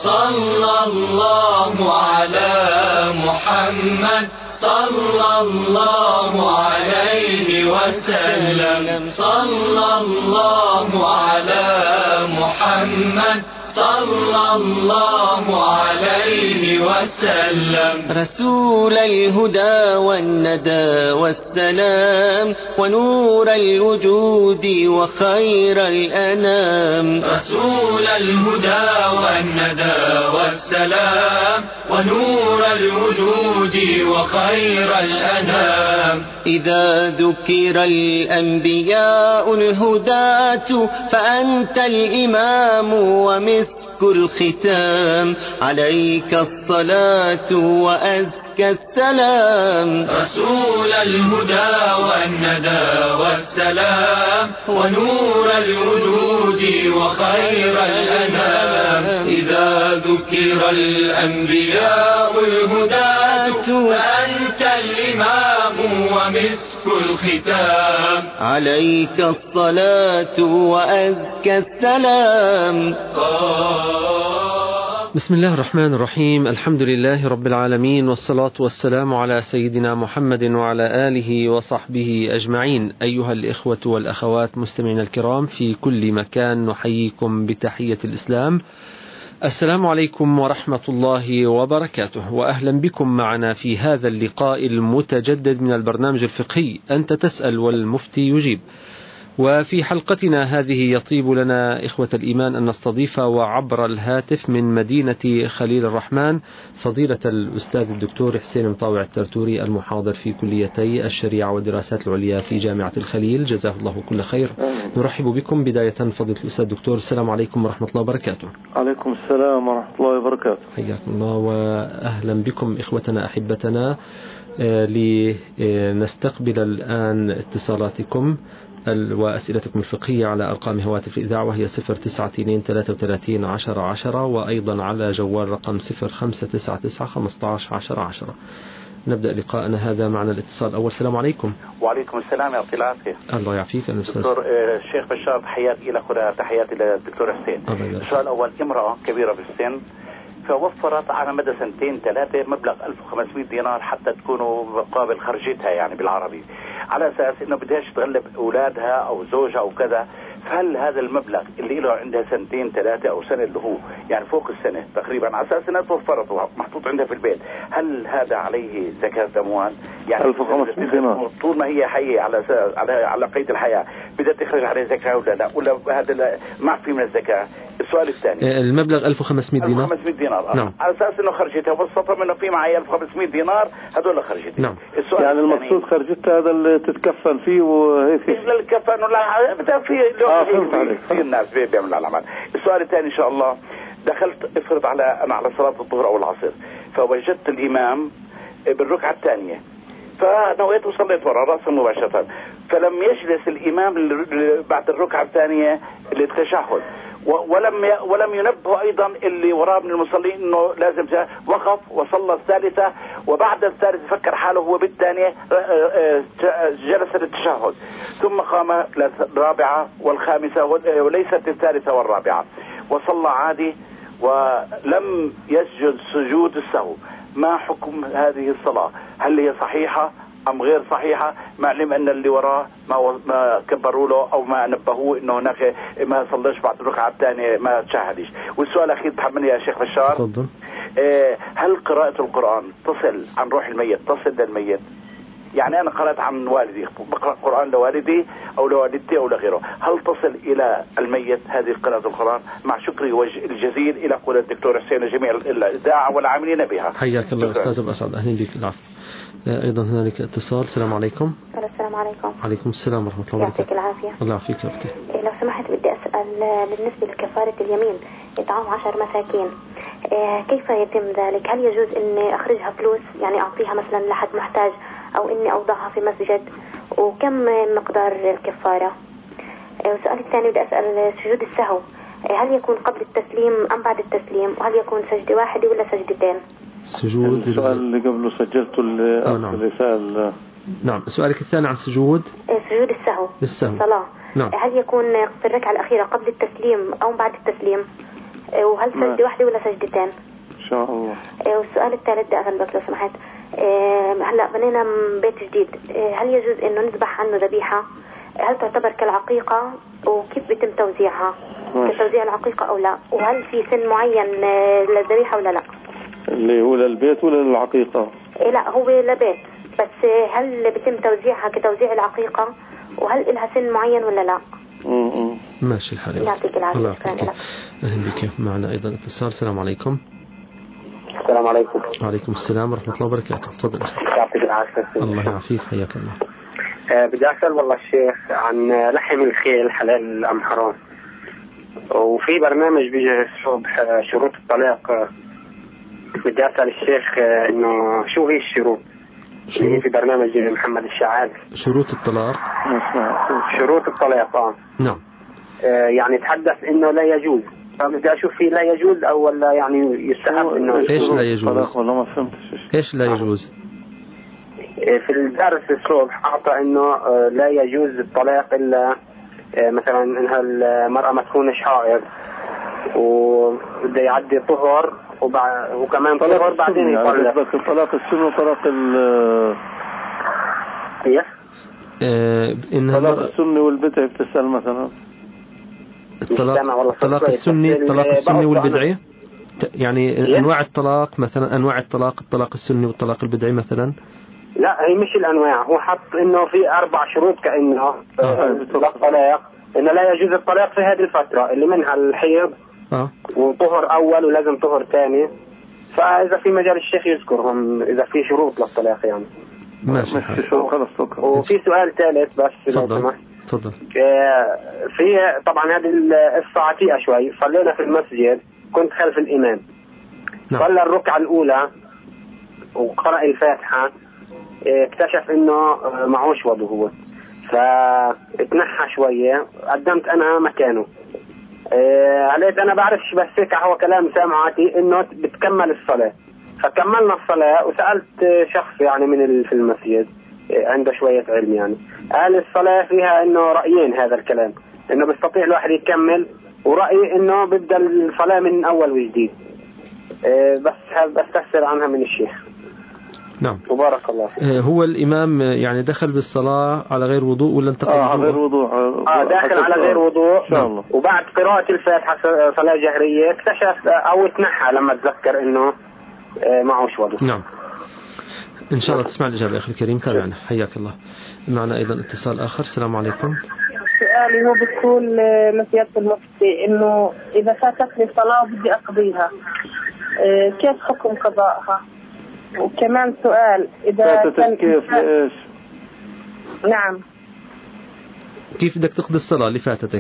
صلى الله على محمد صلى الله عليه وسلم صلى الله على محمد صلى الله عليه وسلم. رسول الهدى والندى والسلام ونور الوجود وخير الأنام. رسول الهدى والندى والسلام ونور الوجود وخير الأنام. إذا ذكر الأنبياء الهداة فأنت الإمام ومسك الختام. عليك الصلاة وأزكى السلام. رسول الهدى والندى والسلام ونور الوجود وخير الأنام. إذا ذكر الأنبياء الهداة فأنت الإمام ومسك الختام. عليك الصلاة وأزكى السلام. بسم الله الرحمن الرحيم. الحمد لله رب العالمين، والصلاة والسلام على سيدنا محمد وعلى آله وصحبه أجمعين. أيها الإخوة والأخوات مستمعين الكرام في كل مكان، نحييكم بتحية الإسلام. السلام عليكم ورحمة الله وبركاته، وأهلا بكم معنا في هذا اللقاء المتجدد من البرنامج الفقهي أنت تسأل والمفتي يجيب. وفي حلقتنا هذه يطيب لنا إخوة الإيمان أن نستضيف وعبر الهاتف من مدينة خليل الرحمن فضيلة الأستاذ الدكتور حسين مطاوع الترتوري، المحاضر في كليتي الشريعة والدراسات العليا في جامعة الخليل، جزاه الله كل خير. نرحب بكم بداية فضيلة الأستاذ الدكتور. السلام عليكم ورحمة الله وبركاته. عليكم السلام ورحمة الله وبركاته. حياكم الله وأهلا بكم إخوتنا أحبتنا. لنستقبل الآن اتصالاتكم وأسئلتكم الفقهية على أرقام هواتف الإذاعة، وهي 092-33-10-10، وأيضا على جوال رقم 0599-15-10-10. نبدأ لقاءنا هذا معنا الاتصال الأول. السلام عليكم. وعليكم السلام، يعطي العافية. الله يعافيك. دكتور الشيخ بشار، تحياتي لك وتحياتي للدكتور حسين. السؤال الأول، امرأة كبيرة بالسن فوفرت على مدى 2-3 مبلغ 1500 دينار حتى تكونوا مقابل خرجتها، يعني بالعربي، على أساس إنه بدهاش تغلب أولادها أو زوجها أو كذا. فهل هذا المبلغ اللي له عندها 2-3 أو سنة، اللي هو يعني فوق السنة تقريبا، على أساس إنها توفرت ومحطوط عندها في البيت، هل هذا عليه زكاة أموال؟ يعني 1500 دينار طول ما هي حية على قيد الحياة بدها تخرج عليه زكاة ولا لا، ولا هذا ما في من الزكاة؟ السؤال الثاني، المبلغ 1500 دينار. 1500 دينار. نعم. على أساس إنه خرجتها وصفها منه في معي 1500 دينار، هذول خرجتها. نعم. السؤال يعني المقصود خرجتها هذا اللي تتكفن فيه وهيك. لا الكفن ولا بدها في في الناس بيعملوا الأعمال. السؤال الثاني إن شاء الله، دخلت افرض أنا على صلاة الظهر أو العصر، فوجدت الإمام بالركعة الثانية، فنويت وصليت وراء رأسا مباشرة، فلم يجلس الإمام بعد الركعة الثانية للتشهد، ولم ينبه أيضا اللي وراء من المصلين إنه لازم وقف وصلى الثالثة، وبعد الثالثة فكر حاله هو بالثانية جلس للتشهد، ثم قام للرابعة والخامسة وليست الثالثة والرابعة، وصلى عادي ولم يسجد سجود السهو. ما حكم هذه الصلاة؟ هل هي صحيحة أم غير صحيحة؟ معلم أن اللي وراه ما كبروا له أو ما نبهوه إنه هناك ما صلىش بعد الركعة الثانية، ما تشاهدش. والسؤال الأخير تحملني يا شيخ بشار. تفضل. هل قراءة القرآن تصل عن روح الميت، تصل للميت؟ يعني أنا قرأت عن والدي، بقرأ قرآن لوالدي أو لوالدتي أو لغيره، هل تصل إلى الميت هذه قراءة القرآن؟ مع شكري الجزيل إلى قول الدكتور حسين وجميع الإذاعة والعاملين بها. حياك الله أستاذ أبو أسعد، أهلا بك. العفو. أيضا هنالك اتصال. السلام عليكم. السلام عليكم. عليكم السلام ورحمة الله وبركاته. يعطيك العافية. الله يعافيك يا أختي. لو سمحت بدي أسأل بالنسبة لكفارة اليمين، إطعام 10 مساكين، كيف يتم ذلك؟ هل يجوز إني أخرجها فلوس، يعني أعطيها مثلا لحد محتاج، أو إني أوضعها في مسجد؟ وكم مقدار الكفارة؟ والسؤال الثاني بدي أسأل سجود السهو، هل يكون قبل التسليم أم بعد التسليم؟ وهل يكون سجدة واحدة ولا سجدتين؟ سجود. السؤال اللي قبله سجلته الرسالة. نعم. سؤالك الثاني عن سجود سجود السهو. الصلاة. نعم. نعم. هل يكون في الركعة الأخيرة قبل التسليم أو بعد التسليم؟ وهل سجدة واحدة ولا سجدتين؟ إن شاء الله. والسؤال الثالث ده أغلبك لو سمحت، هلا بنينا بيت جديد، هل يجوز إنه نذبح عنه ذبيحة؟ هل تعتبر كالعقيقة؟ وكيف بيتم توزيعها؟ كتوزيع العقيقة أو لا؟ وهل في سن معين للذبيحة ولا لا؟ اللي هو للبيت ولا للعقيقة؟ لا هو لبيت، بس هل بيتم توزيعها كتوزيع العقيقة؟ وهل لها سن معين ولا لا؟ ماشي الحال. يعطيك العافية. أهلا بك. معنا أيضا اتصال. السلام عليكم. السلام عليكم. وعليكم السلام ورحمة الله وبركاته. تفضل. يعطيك العافية. الله يعافيك، حياك الله. بدي أسأل والله الشيخ عن لحم الخيل حلال أم حرام؟ وفي برنامج بيجي الصبح شروط الطلاق، بدي أسأل الشيخ إنه شو هي الشروط اللي في برنامج محمد الشعال؟ شروط الطلاق. شروط الطلاق. نعم. يعني تحدث إنه لا يجوز، فبدي أشوف فيه لا يجوز أو ولا يعني يستحب إنه إيش لا يجوز؟ والله ما فهمتش إيش لا يجوز؟ في الدرس الصبح أعطى إنه لا يجوز الطلاق إلا مثلا إنها المرأة ما تكونش حائض وبده يعدي طهر وكمان طهر بعدين يطلق. طلاق السن وطلاق طلاق السني والبدعي بتسأل مثلا. طلاق السني والبدعي، يعني أنواع الطلاق مثلا، أنواع الطلاق السني والطلاق البدعي مثلا. لا هي مش الأنواع، هو حط إنه في 4 شروط كأنه طلاق، إنه لا يجوز الطلاق في هذه الفترة اللي منها الحيض وطهر أول ولازم طهر ثاني، فإذا في مجال الشيخ يذكرهم إذا في شروط للطلاق يعني. ماشي. وفي سؤال ثالث بس. تفضل. في طبعا هذه القصة عتيقة شوي. صلينا في المسجد، كنت خلف الإمام. صلى الركعة الأولى وقرأ الفاتحة، اكتشف إنه معوش وضوء هو، فاتنحى شوية، قدمت أنا مكانه. عليت أنا بعرفش بس هيك هو كلام سامعاتي إنه بتكمل الصلاة، فكملنا الصلاة وسألت شخص يعني من في المسجد عنده شوية علم يعني، قال الصلاة فيها إنه رأيين هذا الكلام، إنه بيستطيع الواحد يكمل، ورأي إنه بدأ الصلاة من أول وجديد. بس بستفسر عنها من الشيخ. نعم. وبارك الله فيك. هو الإمام يعني دخل بالصلاة على غير وضوء ولا انتقل على غير وضوء؟ داخل على غير وضوء. نعم. وبعد قراءة الفاتحة صلاة جهرية اكتشف أو اتنحى لما تذكر إنه معوش وضوء. نعم. إن شاء الله تسمع الإجابة أخي الكريم. تابعنا، حياك الله. معنا أيضا اتصال آخر. السلام عليكم. سؤالي هو بتقول مسيادة المفتي إنه إذا فاتتني صلاة بدي أقضيها، كيف حكم قضائها؟ وكمان سؤال، إذا كان كيف ليش؟ نعم، كيف بدك تقضي الصلاة اللي فاتتك؟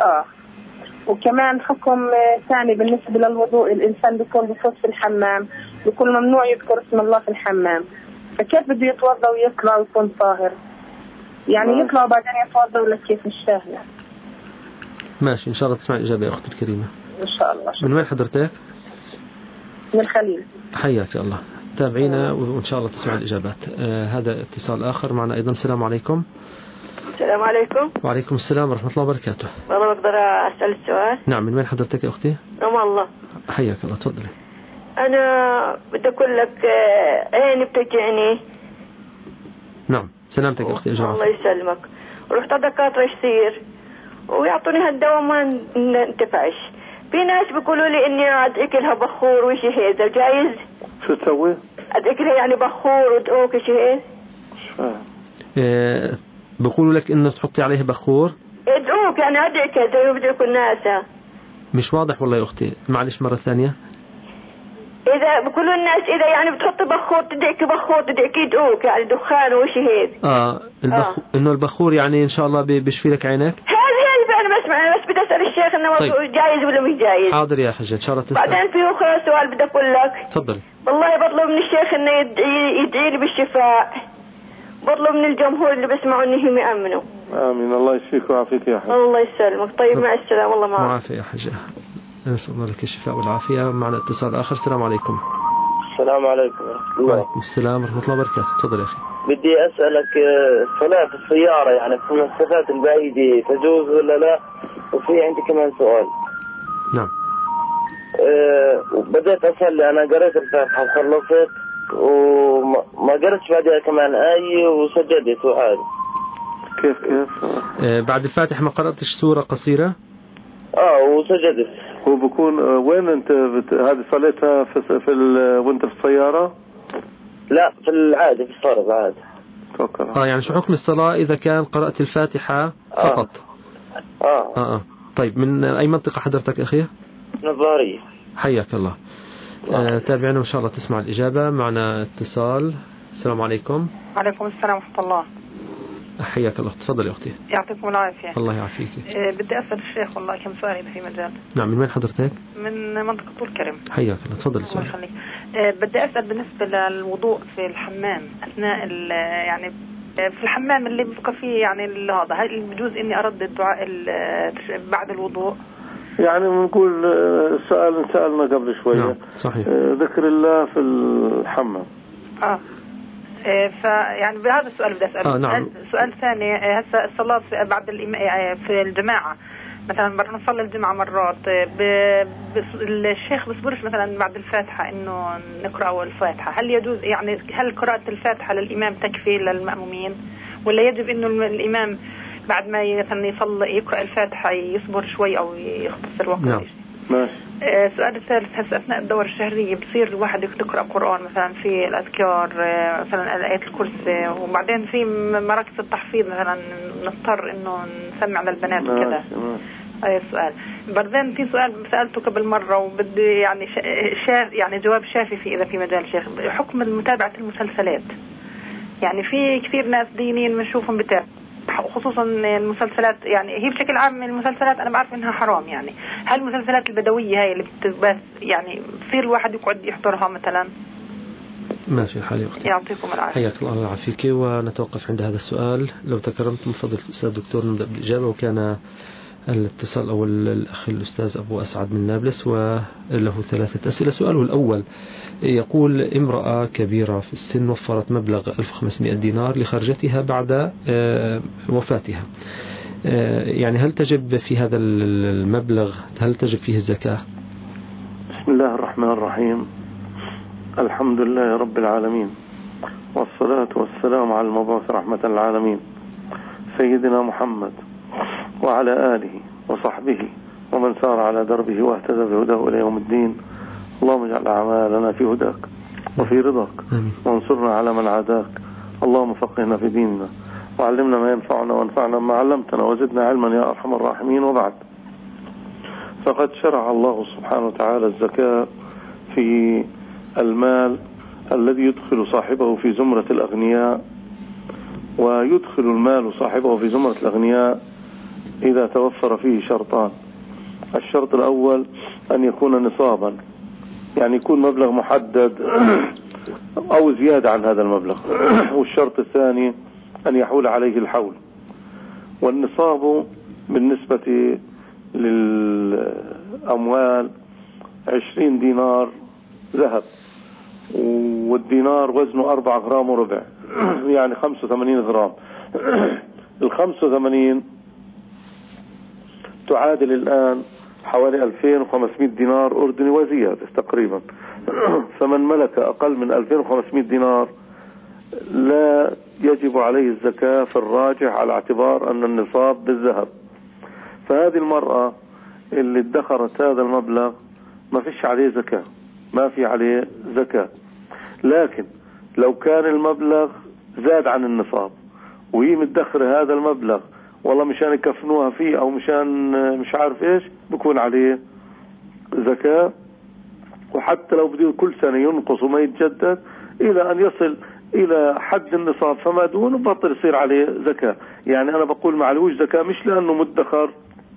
وكمان حكم ثاني بالنسبة للوضوء، الإنسان بيكون بفوت في الحمام، بيكون ممنوع يذكر اسم الله في الحمام، فكيف بده يتوضأ ويطلع ويكون طاهر؟ يعني يطلع وبعدين يتوضأ ولا كيف؟ مش فاهمة. ماشي، إن شاء الله تسمع الإجابة يا أختي الكريمة. إن شاء الله. من وين حضرتك؟ من الخليل. حياك الله. تابعينا وإن شاء الله تسمع الإجابات. هذا اتصال آخر معنا أيضا. السلام عليكم. السلام عليكم. وعليكم السلام ورحمة الله وبركاته. والله بقدر أسأل السؤال؟ نعم. من وين حضرتك يا أختي؟ الله. حياك الله، تفضلي. أنا بدي أقول لك عيني بتوجعني. نعم. سلامتك يا أختي. الله يسلمك. رحت على دكاترة يصير ويعطوني هالدواء ما انتفعش. في ناس بيقولوا لي إني أدعك لها بخور وشي هذا جايز؟ شو تسوي؟ أدعك لها يعني بخور ودعوك شي هذا؟ بيقولوا لك إنه تحطي عليه بخور؟ ادعوك يعني أدعك زي ما بدعكوا الناس. مش واضح والله يا أختي، معلش مرة ثانية. إذا بيقولوا الناس إذا يعني بتحطي بخور تدعكي بخور تدعكي يدعوك يعني دخان وشي هذا. إنه البخور يعني إن شاء الله بيشفي لك عينك؟ أنا بس بدي أسأل الشيخ إنه طيب. جايز ولا مش جايز؟ حاضر يا حجة، إن شاء الله تسأل. بعدين في أخرى سؤال بدي أقول لك. تفضل. والله بطلب من الشيخ إنه يدعي لي بالشفاء، بطلب من الجمهور اللي بيسمعوا إنهم يأمنوا. آمين. الله يشفيك ويعافيك يا حجة. الله يسلمك. طيب مع السلامة. والله معك. معافية يا حجة. نسأل الله لك الشفاء والعافية. معنا اتصال آخر. السلام عليكم. السلام عليكم ورحمة الله. وعليكم السلام ورحمة الله وبركاته. تفضل يا أخي. بدي أسألك صلاة في السيارة يعني في المسافات البعيدة تجوز ولا لا؟ وفي عندي كمان سؤال. نعم. وبدأت أصلي. أنا قريت الفاتحة وخلصت وما قريتش بعدها كمان آية وسجدت وعادي. كيف بعد الفاتحة ما قرأتش سورة قصيرة؟ وسجدت. هو بكون وين أنت هذه صليتها وأنت في السيارة؟ لا، في العادي، في الصلاة عادي. يعني شو حكم الصلاة إذا كان قرأت الفاتحة فقط؟ طيب، من أي منطقة حضرتك أخي؟ من الظاهرية. حياك الله. تابعنا وإن شاء الله تسمع الإجابة. معنا اتصال. السلام عليكم. وعليكم السلام ورحمة الله. حياك الله. تفضل يا أختي. يعطيكم العافية. الله يعافيك. بدي أسأل الشيخ والله كم سؤال إذا في مجال. نعم. من وين حضرتك؟ من منطقة طول كرم. حياك الله. تفضل السؤال. الله يخليك. بدي أسأل بالنسبة للوضوء في الحمام أثناء يعني في الحمام اللي بيبقى فيه يعني هذا، هل بجوز إني أرد الدعاء بعد الوضوء؟ يعني بنقول سؤال سألنا قبل شوية. نعم صحيح. ذكر الله في الحمام. فيعني بهذا السؤال بدي أسأله. نعم. سؤال ثاني، هسه الصلاة بعد في الجماعة مثلا نصلي الجمعة مرات الشيخ بصبرش مثلا بعد الفاتحة إنه نقرأ الفاتحة، هل يجوز يعني هل قراءة الفاتحة للإمام تكفي للمأمومين ولا يجب إنه الإمام بعد ما مثلا يصلي يقرأ الفاتحة يصبر شوي أو يختصر وقت؟ نعم. السؤال الثالث، هسه أثناء الدورة الشهرية بصير الواحد يقرأ قرآن مثلا في الأذكار مثلا آية الكرسي، وبعدين في مراكز التحفيظ مثلا نضطر إنه نسمع للبنات وكذا. هذا السؤال. بعدين في سؤال سألته قبل مرة وبدي يعني يعني جواب شافي فيه إذا في مجال شيخ، حكم متابعة المسلسلات. يعني في كثير ناس دينين بنشوفهم بتابع خصوصا المسلسلات، يعني هي بشكل عام المسلسلات أنا بعرف إنها حرام. يعني هل المسلسلات البدوية هاي اللي بتبث يعني بصير الواحد يقعد يحضرها مثلا؟ ماشي الحال يا أختي. يعطيكم العافية. حياك الله يعافيك. ونتوقف عند هذا السؤال. لو تكرمت من فضل الأستاذ الدكتور نبدأ بالإجابة. وكان الاتصال أول الأخ الأستاذ أبو أسعد من نابلس وله 3 أسئلة. سؤاله الأول يقول: امرأة كبيرة في السن وفرت مبلغ 1500 دينار لخرجتها بعد وفاتها، يعني هل تجب في هذا المبلغ هل تجب فيه الزكاة؟ بسم الله الرحمن الرحيم. الحمد لله رب العالمين، والصلاة والسلام على المبعوث رحمة العالمين سيدنا محمد وعلى آله وصحبه ومن سار على دربه واهتدى بهداه إلى يوم الدين. اللهم اجعل أعمالنا في هداك وفي رضاك، وانصرنا على من عاداك. اللهم فقهنا في ديننا وعلمنا ما ينفعنا وانفعنا ما علمتنا وزدنا علما يا أرحم الراحمين. وبعد، فقد شرع الله سبحانه وتعالى الزكاة في المال الذي يدخل صاحبه في زمرة الأغنياء، ويدخل المال صاحبه في زمرة الأغنياء إذا توفر فيه شرطان. الشرط الأول أن يكون نصابا، يعني يكون مبلغ محدد أو زيادة عن هذا المبلغ. والشرط الثاني أن يحول عليه الحول. والنصاب بالنسبة للأموال 20 دينار ذهب، والدينار وزنه 4 غرام وربع، يعني 85 غرام. 85 تعادل الآن حوالي 2500 دينار أردني وزيادة تقريبا. فمن ملك أقل من 2500 دينار لا يجب عليه الزكاة في الراجح، على اعتبار أن النصاب بالذهب. فهذه المرأة اللي ادخرت هذا المبلغ ما فيش عليه زكاة، ما في عليه زكاة. لكن لو كان المبلغ زاد عن النصاب وهي متدخر هذا المبلغ والله مشان يكفنوها فيه أو مشان مش عارف إيش، بيكون عليه زكاة. وحتى لو بده كل سنة ينقص وما يتجدد إلى أن يصل إلى حد النصاب فما دون بطل يصير عليه زكاة. يعني أنا بقول معلوش زكاة مش لأنه مدخر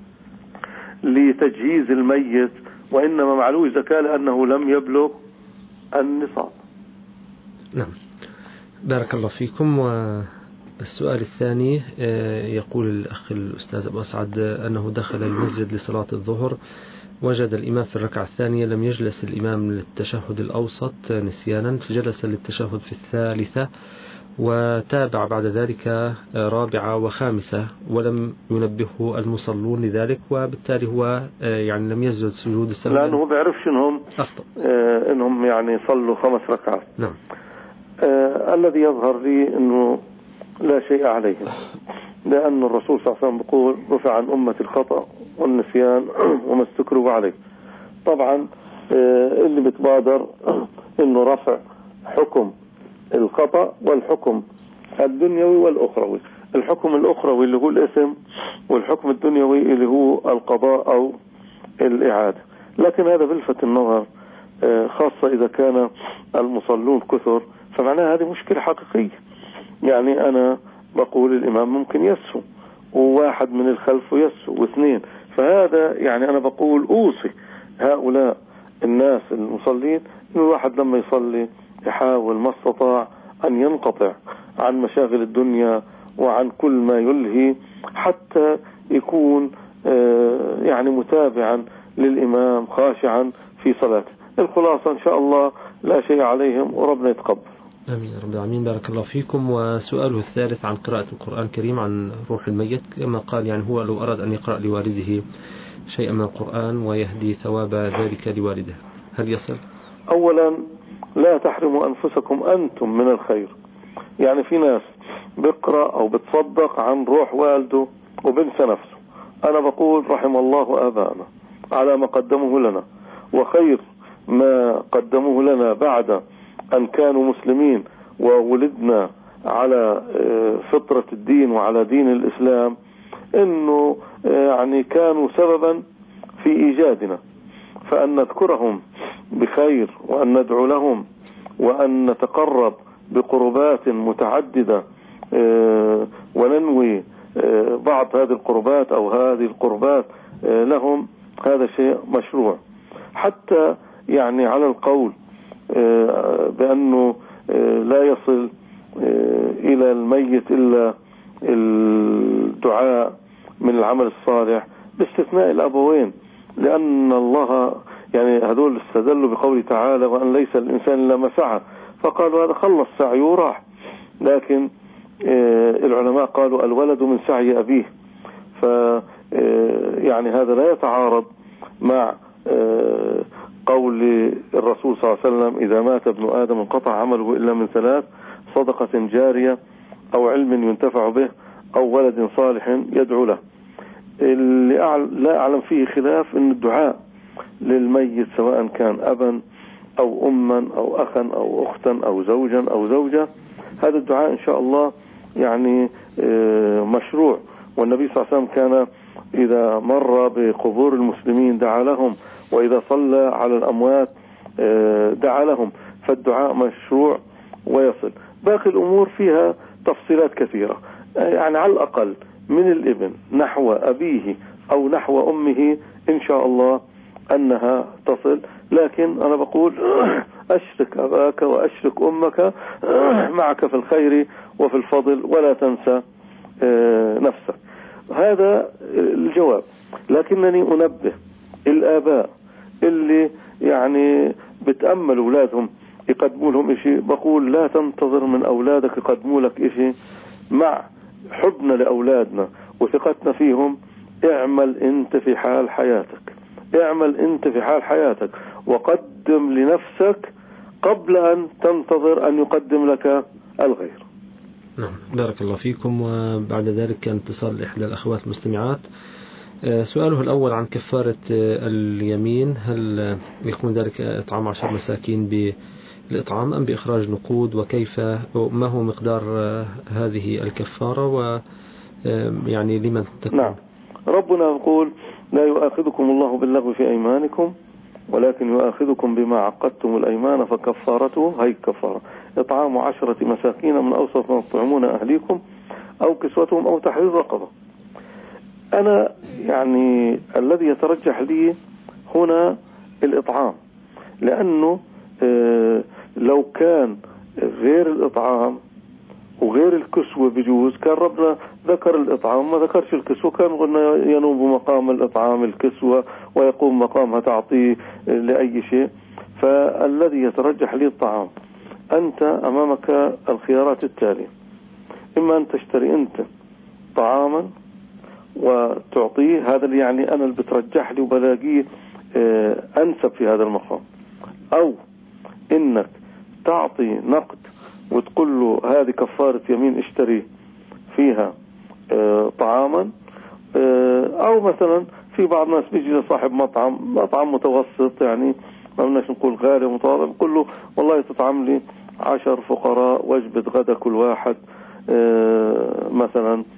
لتجهيز الميت، وإنما معلوش زكاة لأنه لم يبلغ النصاب. نعم، بارك الله فيكم. والسؤال الثاني يقول الأخ الأستاذ أبو أسعد أنه دخل المسجد لصلاة الظهر، وجد الإمام في الركعة الثانية لم يجلس الإمام للتشهد الأوسط نسيانا، فجلس للتشهد في الثالثة وتابع بعد ذلك رابعة وخامسة ولم ينبهه المصلون لذلك، وبالتالي هو يعني لم يسجد سجود السهو لأنه هو بيعرفش إنهم يعني صلوا 5 ركعات. نعم. الذي يظهر لي إنه لا شيء عليهم، لأن الرسول صلى الله عليه وسلم بيقول رفع عن أمة الخطأ والنسيان وما استكروا عليه. طبعا اللي بتبادر إنه رفع حكم الخطأ والحكم الدنيوي والأخروي. الحكم الأخروي اللي هو الاسم، والحكم الدنيوي اللي هو القضاء أو الإعادة. لكن هذا بلفت النظر، خاصة إذا كان المصلون كثر، فمعناها هذه مشكلة حقيقية. يعني أنا بقول الإمام ممكن يسهو، وواحد من الخلف يسهو، واثنين. فهذا يعني أنا بقول أوصي هؤلاء الناس المصلين إن الواحد لما يصلي يحاول ما استطاع أن ينقطع عن مشاغل الدنيا وعن كل ما يلهي، حتى يكون يعني متابعا للإمام خاشعا في صلاته. الخلاصة إن شاء الله لا شيء عليهم وربنا يتقبل. آمين رب العالمين. بارك الله فيكم. وسؤاله الثالث عن قراءة القرآن الكريم عن روح الميت، كما قال يعني هو لو أراد أن يقرأ لوالده شيئا من القرآن ويهدي ثواب ذلك لوالده، هل يصل؟ أولا لا تحرموا أنفسكم أنتم من الخير. يعني في ناس بيقرأ أو بتصدق عن روح والده وبنسى نفسه. أنا بقول رحم الله آباءنا على ما قدموه لنا، وخير ما قدموه لنا بعد أن كانوا مسلمين وولدنا على فطرة الدين وعلى دين الإسلام، إنه يعني كانوا سببا في إيجادنا، فأن نذكرهم بخير وأن ندعو لهم وأن نتقرب بقربات متعددة وننوي بعض هذه القربات أو هذه القربات لهم، هذا شيء مشروع. حتى يعني على القول بأنه لا يصل إلى الميت إلا الدعاء من العمل الصالح باستثناء الأبوين، لأن الله يعني هذول استدلوا بقوله تعالى وأن ليس الإنسان إلا ما سعى، فقالوا هذا خلص سعيه وراح. لكن العلماء قالوا الولد من سعي أبيه، يعني هذا لا يتعارض مع قول الرسول صلى الله عليه وسلم إذا مات ابن آدم انقطع عمله إلا من 3: صدقة جارية أو علم ينتفع به أو ولد صالح يدعو له. اللي لا أعلم فيه خلاف أن الدعاء للميت سواء كان أبا أو أما أو أخا أو أختا أو زوجا أو زوجة، هذا الدعاء إن شاء الله يعني مشروع. والنبي صلى الله عليه وسلم كان إذا مر بقبور المسلمين دعا لهم، وإذا صلى على الأموات دعا لهم، فالدعاء مشروع ويصل. باقي الأمور فيها تفصيلات كثيرة، يعني على الأقل من الابن نحو أبيه أو نحو أمه إن شاء الله أنها تصل. لكن أنا بقول أشرك أباك وأشرك أمك معك في الخير وفي الفضل ولا تنسى نفسك. هذا الجواب. لكنني أنبه الآباء اللي يعني بتأمل أولادهم يقدموا لهم إشي، بقول لا تنتظر من أولادك يقدموا لك إشي. مع حبنا لأولادنا وثقتنا فيهم اعمل أنت في حال حياتك، اعمل أنت في حال حياتك وقدم لنفسك قبل أن تنتظر أن يقدم لك الغير. نعم بارك الله فيكم. وبعد ذلك كان اتصال إحدى الأخوات المستمعات. سؤاله الأول عن كفارة اليمين، هل يكون ذلك إطعام 10 مساكين بالإطعام أم بإخراج نقود، وكيف ما هو مقدار هذه الكفارة ويعني لمن تكون؟ نعم ربنا يقول لا يؤاخذكم الله باللغو في أيمانكم ولكن يؤاخذكم بما عقدتم الأيمان فكفارته هي كفارة إطعام 10 مساكين من أوسط ما تطعمون أهليكم أو كسوتهم أو تحرير رقبة. أنا يعني الذي يترجح لي هنا الإطعام، لأنه لو كان غير الإطعام وغير الكسوة بجوز كان ربنا ذكر الإطعام ما ذكرش الكسوة، كان قلنا ينوب مقام الإطعام الكسوة ويقوم مقامها تعطيه لأي شيء. فالذي يترجح لي الطعام. أنت أمامك الخيارات التالية: إما أن تشتري أنت طعاما وتعطيه، هذا اللي يعني أنا اللي بترجح لي وبلاقيه أنسب في هذا المقام، أو إنك تعطي نقد وتقول له هذه كفارة يمين اشتري فيها طعاما، أو مثلا في بعض الناس بيجي لصاحب مطعم متوسط، يعني ما بدناش نقول غالي ومتواضع، بقول له والله تطعم لي 10 فقراء وجبة غدا كل واحد مثلا،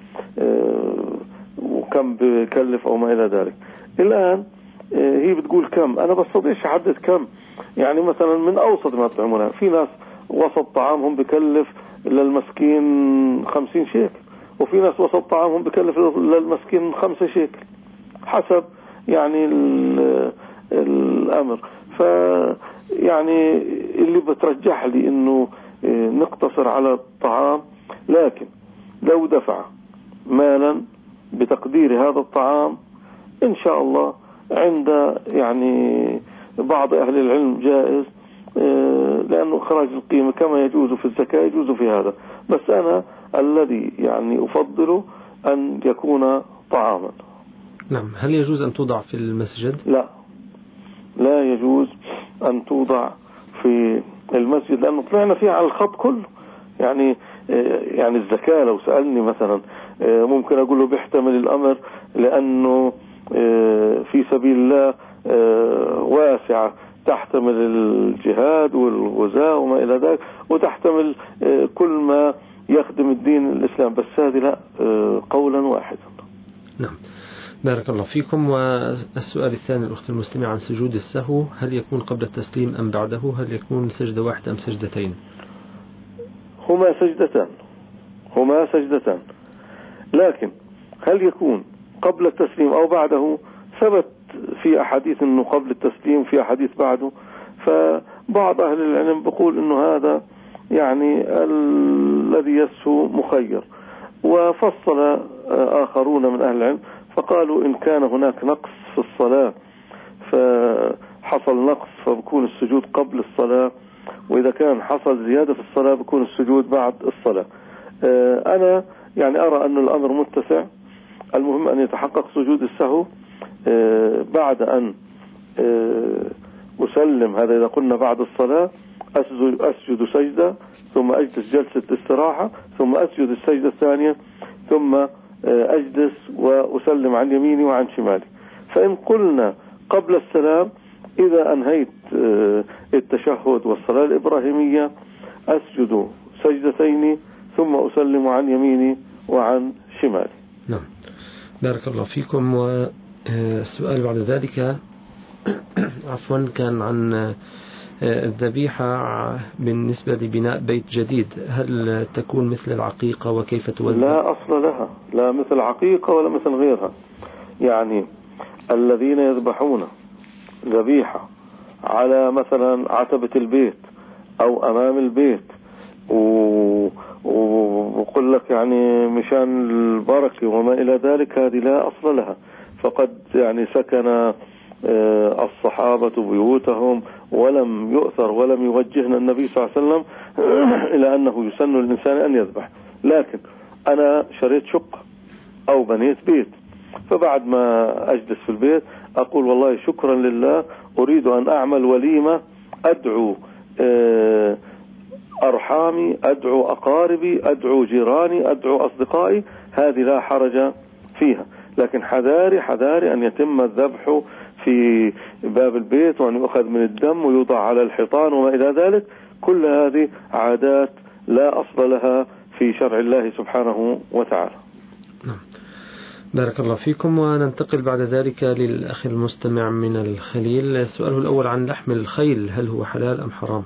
وكم بكلف أو ما إلى ذلك. الآن هي بتقول كم، أنا بستطيعش أحدد كم، يعني مثلا من أوسط ما يطعمونها، في ناس وسط طعامهم بكلف للمسكين 50 شيكل، وفي ناس وسط طعامهم بكلف للمسكين 5 شيكل، حسب يعني الأمر. فيعني اللي بترجح لي إنه نقتصر على الطعام، لكن لو دفع مالا بتقدير هذا الطعام إن شاء الله عند يعني بعض أهل العلم جائز، لأنه إخراج القيمة كما يجوز في الزكاة يجوز في هذا، بس أنا الذي يعني أفضل أن يكون طعاما. نعم. هل يجوز أن توضع في المسجد؟ لا يجوز أن توضع في المسجد، لأنه طلعنا فيه على الخط كله. يعني الزكاة لو سألني مثلا ممكن أقول له بيحتمل الأمر، لأنه في سبيل الله واسعة، تحتمل الجهاد والغزاة وما إلى ذلك، وتحتمل كل ما يخدم الدين الإسلام، بس هذه لا، قولا واحدا. نعم. بارك الله فيكم. والسؤال الثاني الأخت المستمع عن سجود السهو، هل يكون قبل التسليم أم بعده؟ هل يكون سجدة واحدة أم سجدتين؟ هما سجدتان، لكن هل يكون قبل التسليم أو بعده؟ ثبت في أحاديث أنه قبل التسليم، في أحاديث بعده، فبعض أهل العلم بيقول أنه هذا يعني الذي يسهو مخير، وفصل آخرون من أهل العلم فقالوا إن كان هناك نقص في الصلاة فحصل نقص فبكون السجود قبل الصلاة، وإذا كان حصل زيادة في الصلاة بكون السجود بعد الصلاة. أنا يعني أرى أن الأمر متسع، المهم أن يتحقق سجود السهو بعد أن أسلم، هذا إذا قلنا بعد الصلاة أسجد سجدة، ثم أجلس جلسة استراحة، ثم أسجد السجدة الثانية، ثم أجلس وأسلم عن يميني وعن شمالي. فإن قلنا قبل السلام إذا أنهيت التشهد والصلاة الإبراهيمية أسجد سجدتين ثم أسلم عن يميني وعن شمالي. نعم. بارك الله فيكم. والسؤال بعد ذلك عفوا كان عن الذبيحة بالنسبة لبناء بيت جديد، هل تكون مثل العقيقة وكيف توزع؟ لا أصل لها، لا مثل عقيقة ولا مثل غيرها. يعني الذين يذبحون ذبيحة على مثلا عتبة البيت أو أمام البيت وقل لك يعني مشان البركة وما إلى ذلك، هذه لا أصل لها. فقد يعني سكن الصحابة بيوتهم ولم يؤثر ولم يوجهنا النبي صلى الله عليه وسلم إلى أنه يسن للإنسان أن يذبح. لكن أنا شريت شقة أو بنيت بيت، فبعد ما أجلس في البيت أقول والله شكرا لله أريد أن أعمل وليمة، أدعو أرحامي، أدعو أقاربي، أدعو جيراني، أدعو أصدقائي، هذه لا حرج فيها. لكن حذاري أن يتم الذبح في باب البيت وأن يؤخذ من الدم ويوضع على الحيطان وما إلى ذلك، كل هذه عادات لا أصل لها في شرع الله سبحانه وتعالى. بارك الله فيكم. وننتقل بعد ذلك للأخ المستمع من الخليل. سؤاله الأول عن لحم الخيل، هل هو حلال أم حرام؟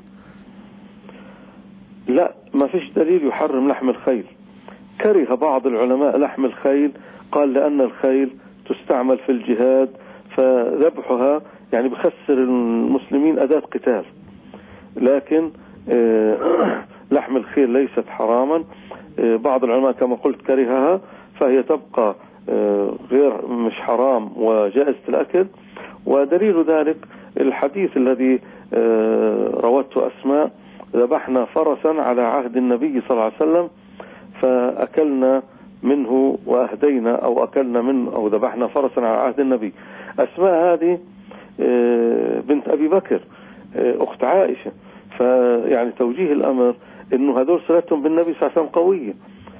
لا، ما فيش دليل يحرم لحم الخيل. كره بعض العلماء لحم الخيل، قال لأن الخيل تستعمل في الجهاد فذبحها يعني بخسر المسلمين أداة قتال. لكن لحم الخيل ليست حراما. بعض العلماء كما قلت كرهها، فهي تبقى غير مش حرام وجائزة الأكل. ودليل ذلك الحديث الذي روته أسماء: ذبحنا فرسا على عهد النبي صلى الله عليه وسلم فأكلنا منه وأهدينا أو أكلنا منه أو ذبحنا فرسا على عهد النبي. أسماء هذه بنت أبي بكر أخت عائشة، فيعني توجيه الأمر إنه هذول صلتهم بالنبي صلى الله عليه وسلم قوية.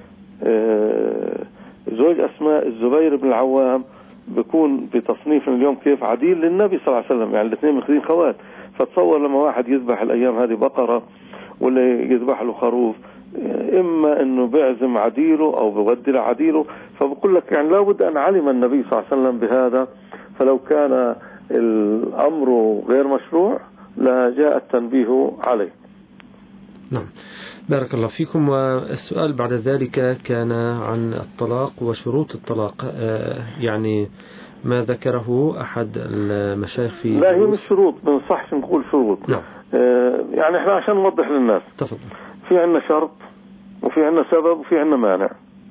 زوج أسماء الزبير بن العوام بيكون بتصنيف اليوم كيف عديل للنبي صلى الله عليه وسلم، يعني الاثنين مخذين خوات. فتصور لما واحد يذبح الأيام هذه بقرة ولا يذبح له خروف، إما إنه بيعزم عديله أو بيودي عديله. فبقول لك يعني لابد أن علم النبي صلى الله عليه وسلم بهذا، فلو كان الأمر غير مشروع لجاء التنبيه عليه. نعم، بارك الله فيكم. والسؤال بعد ذلك كان عن الطلاق وشروط الطلاق، يعني ما ذكره أحد المشايخ في لا، هي مش شروط، ما نصحش نقول شروط. نعم. يعني احنا عشان نوضح للناس، تفضل. في عندنا شرط وفي عندنا سبب وفي عندنا مانع.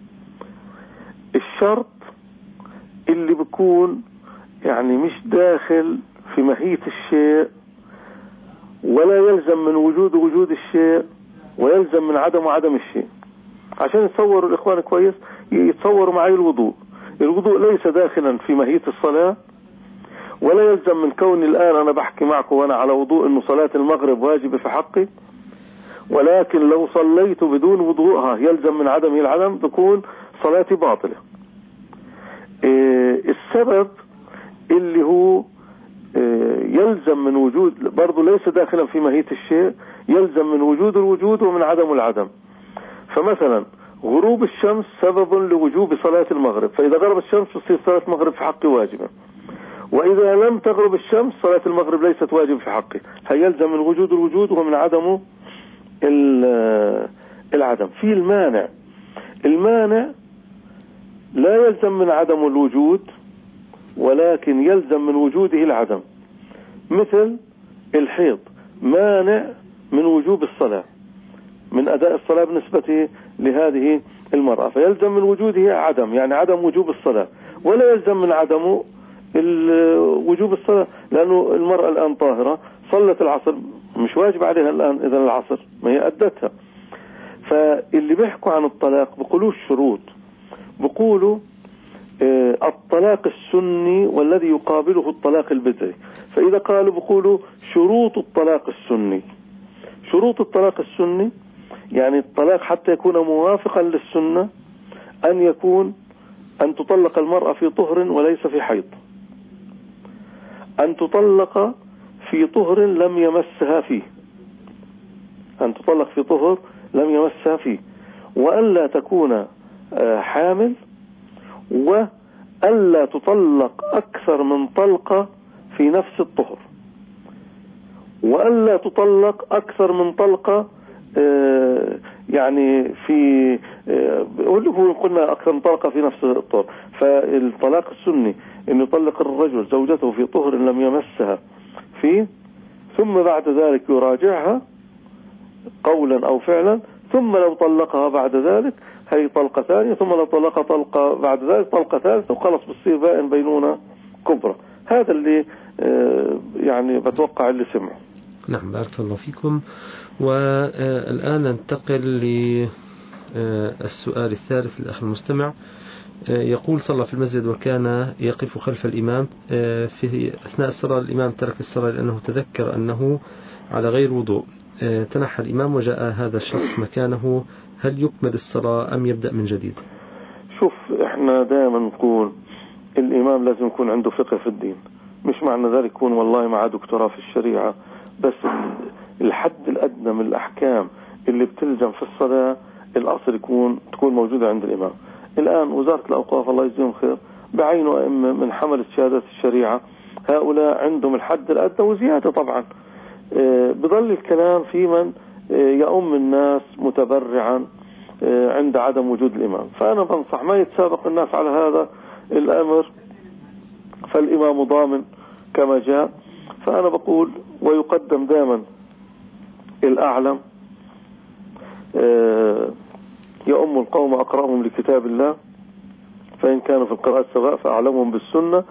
الشرط اللي بيكون يعني مش داخل في ماهية الشيء ولا يلزم من وجود الشيء ويلزم من عدم الشيء. عشان يتصوروا الإخوان كويس يتصوروا معي الوضوء ليس داخلا في ماهية الصلاة، ولا يلزم من كوني الآن أنا بحكي معكم وأنا على وضوء إنه صلاة المغرب واجبة في حقي، ولكن لو صليت بدون وضوءها يلزم من عدمه العدم تكون صلاتي باطلة. السبب اللي هو يلزم من وجود برضو ليس داخلا في ماهية الشيء، يلزم من وجود الوجود ومن عدم العدم. فمثلا غروب الشمس سبب لوجوب صلاة المغرب، فإذا غربت الشمس تصير صلاة المغرب في حقي واجبة، وإذا لم تغرب الشمس صلاة المغرب ليست واجبة في حقي. فيلزم من وجود الوجود ومن عدمه العدم. في المانع لا يلزم من عدم الوجود ولكن يلزم من وجوده العدم، مثل الحيض مانع من وجوب الصلاة، من أداء الصلاة بالنسبة لهذه المرأة، فيلزم من وجوده عدم، يعني عدم وجوب الصلاة، ولا يلزم من عدمه وجوب الصلاة، لأنه المرأة الآن طاهرة صلت العصر، مش واجب عليها الآن إذن العصر، ما هي أدتها. فاللي بيحكوا عن الطلاق بيقولوا الشروط، بيقولوا الطلاق السني والذي يقابله الطلاق البدعي. فإذا قالوا بيقولوا شروط الطلاق السني. شروط الطلاق السني يعني الطلاق حتى يكون موافقا للسنة أن تطلق المرأة في طهر وليس في حيض، أن تطلق في طهر لم يمسها فيه، أن تطلق في طهر لم يمسها فيه، وألا تكون حامل، وألا تطلق أكثر من طلقة في نفس الطهر، وألا تطلق أكثر من طلقة يعني في قلنا أكثر من طلقة في نفس الطهر. فالطلاق السني أن يطلق الرجل زوجته في طهر لم يمسها فيه، ثم بعد ذلك يراجعها قولا أو فعلا، ثم لو طلقها بعد ذلك هي طلقة ثانية، ثم لو طلق طلقة بعد ذلك طلقة ثالثة، وخلص بتصير بائن بينونة كبرى. هذا اللي يعني بتوقع اللي سمعه. نعم، بارك الله فيكم. والآن ننتقل للسؤال الثالث للأخ المستمع. يقول: صلى في المسجد وكان يقف خلف الإمام، في أثناء الصلاة الإمام ترك الصلاة لأنه تذكر أنه على غير وضوء، تنحى الإمام وجاء هذا الشخص مكانه، هل يكمل الصلاة أم يبدأ من جديد؟ شوف، احنا دائما نقول الإمام لازم يكون عنده فقه في الدين، مش معنى ذلك يكون والله معه دكتوراه في الشريعة، بس الحد الأدنى من الأحكام اللي بتلزم في الصلاة الأصل تكون موجودة عند الإمام. الآن وزارة الأوقاف الله يجزيهم خير بعينوا أئمة من حملة شهادات الشريعة، هؤلاء عندهم الحد الأدنى وزيادة طبعا. بظل الكلام في من يؤم الناس متبرعا عند عدم وجود الإمام. فأنا بنصح ما يتسابق الناس على هذا الأمر، فالإمام ضامن كما جاء. فأنا بقول ويقدم دائما الأعلم، يؤم القوم أقرأهم لكتاب الله، فإن كانوا في القراءة سواء فأعلمهم بالسنة.